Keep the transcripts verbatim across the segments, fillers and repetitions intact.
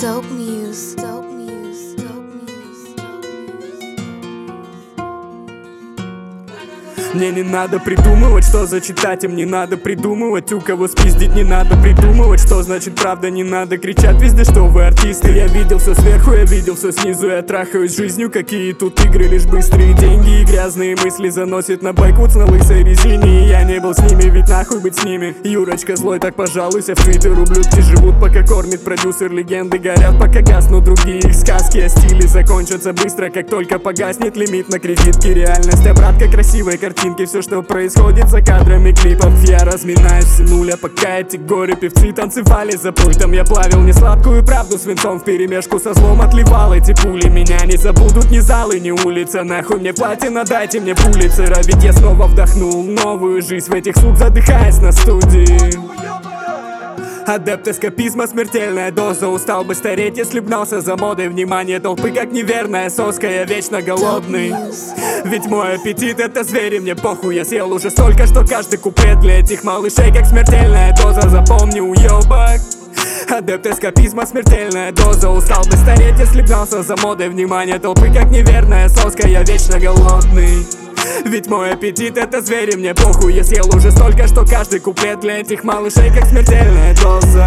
Dope Muse. Dope Muse. Dope Muse. Мне не надо придумывать, что зачитать им, не надо придумывать, у кого спиздить, не надо придумывать, что значит правда, не надо кричать везде, что вы артисты. Я видел все сверху, я видел все снизу, я трахаюсь жизнью, какие тут игры, лишь быстрые деньги и грязные мысли заносит на байквудс на лысой резине. И я не был с ними, ведь нахуй быть с ними. Юрочка злой, так пожалуйся в твиттер, ублюдки живут, пока кормит продюсер, легенды горят, пока гаснут другие их сказки, а стили закончатся быстро, как только погаснет лимит на кредитки. Реальность обратка красивой картинки, все, что происходит за кадрами клипов. Я разминаюсь с нуля, пока эти горе-певцы танцевали за пультом. Я плавил несладкую правду свинцом вперемешку со злом отливал эти пули. Меня не забудут ни залы, ни улица. Нахуй мне платина, дайте мне пулицера. Ведь я снова вдохнул новую жизнь в этих сук, задыхаясь на студии. Адепт эскапизма, смертельная доза. Устал бы стареть, если б гнался за модой. Внимание толпы, как неверная соска, я вечно голодный. Ведь мой аппетит — это звери, мне похуй. Я съел уже столько, что каждый куплет для этих малышей как смертельная доза. Запомни, уёбок. Адепт эскапизма, смертельная доза. Устал бы стареть, если б гнался за модой. Внимание толпы, как неверная соска, я вечно голодный. Ведь мой аппетит — это звери, мне похуй. Я съел уже столько, что каждый куплет для этих малышей как смертельная доза.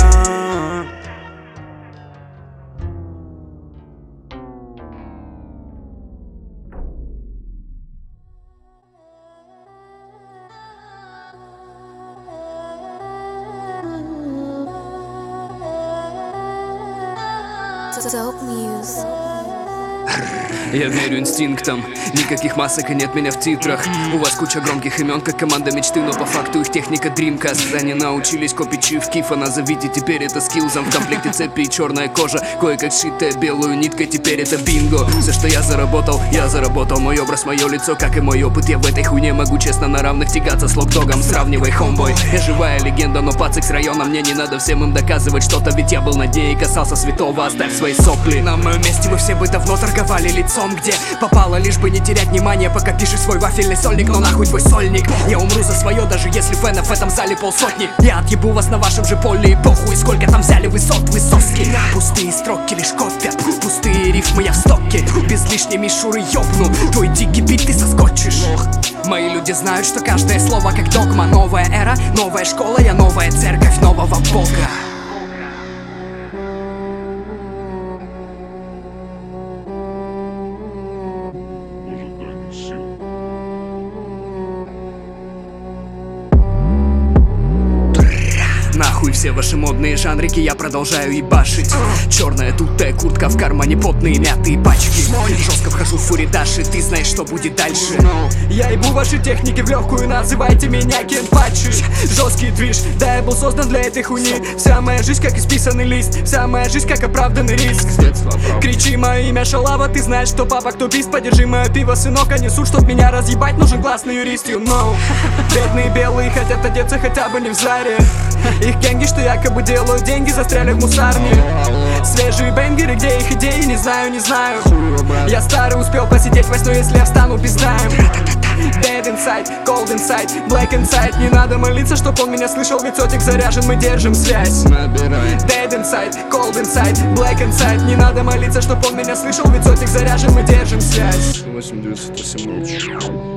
Dope Muse. Я верю инстинктам, никаких масок и нет меня в титрах. У вас куча громких имен, как команда мечты, но по факту их техника Dreamcast. Они научились копить чиф кифа, назовите теперь это скиллзом. В комплекте цепи и черная кожа, кое-как сшитая белую ниткой, теперь это бинго. Все, что я заработал, я заработал. Мой образ, мое лицо, как и мой опыт. Я в этой хуйне могу честно на равных тягаться с локдогом. Сравнивай, хомбой. Я живая легенда, но пацик с района. Мне не надо всем им доказывать что-то, ведь я был на дне и касался святого. Оставь свои сопли. На моем месте вы все бы давно торговали лицом, где попало, лишь бы не терять внимание, пока пишешь свой вафельный сольник. Но нахуй твой сольник, я умру за свое, даже если фенов в этом зале полсотни. Я отъебу вас на вашем же поле и похуй, сколько там взяли высот, вы соски. Пустые строки лишь копят, пустые рифмы я в стоке. Без лишней мишуры ёбну, твой дикий бит ты соскочишь. Мои люди знают, что каждое слово как догма. Новая эра, новая школа, я новая церковь нового бога. Нахуй все ваши модные жанрики, я продолжаю ебашить. Черная дутая куртка, в кармане потные мятые пачки. Жестко вхожу в фуридаши, ты знаешь, что будет дальше. Я ебу ваши техники в легкую, называйте меня кенпачи. Жесткий движ, да, я был создан для этой хуйни. Вся моя жизнь как исписанный лист, вся моя жизнь как оправданный риск. Кричи мое имя шалава, ты знаешь, что папа кто бист. Подержи мое пиво, сынок, они суд, чтоб меня разъебать, нужен гласный юрист, you know. Бедные белые хотят одеться хотя бы не в Заре. Их генги, что якобы делают деньги, застряли в мусарне. Свежие бенгеры, где их идеи, не знаю, не знаю. Я старый, успел посидеть во сне, если я встану пиздаем. Dead inside, cold inside, black inside. Не надо молиться, чтоб он меня слышал, ведь сотик заряжен, мы держим связь. Dead inside, cold inside, black inside. Не надо молиться, чтоб он меня слышал, ведь сотик заряжен, мы держим связь. восемь девятьсот восемнадцать.